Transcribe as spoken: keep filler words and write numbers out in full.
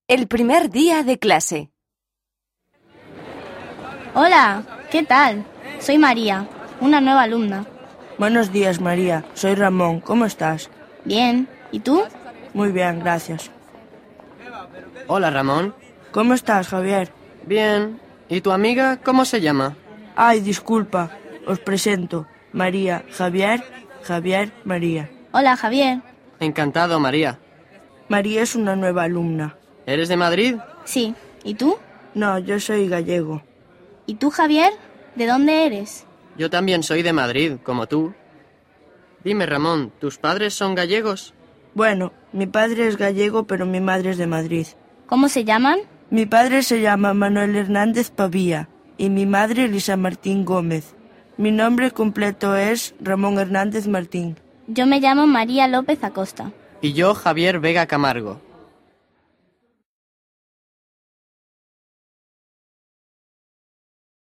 El primer día de clase. Hola, ¿qué tal? Soy María, una nueva alumna. Buenos días, María. Soy Ramón. ¿Cómo estás? Bien, ¿y tú? Muy bien, gracias. Hola, Ramón. ¿Cómo estás, Javier? Bien. ¿Y tu amiga cómo se llama? Ay, disculpa. Os presento. María, Javier, Javier, María. Hola, Javier. Encantado, María. María es una nueva alumna. ¿Eres de Madrid? Sí, ¿y tú? No, yo soy gallego. ¿Y tú, Javier? ¿De dónde eres? Yo también soy de Madrid, como tú. Dime, Ramón, ¿tus padres son gallegos? Bueno, mi padre es gallego, pero mi madre es de Madrid. ¿Cómo se llaman? Mi padre se llama Manuel Hernández Pavía y mi madre Elisa Martín Gómez. Mi nombre completo es Ramón Hernández Martín. Yo me llamo María López Acosta. Y yo, Javier Vega Camargo.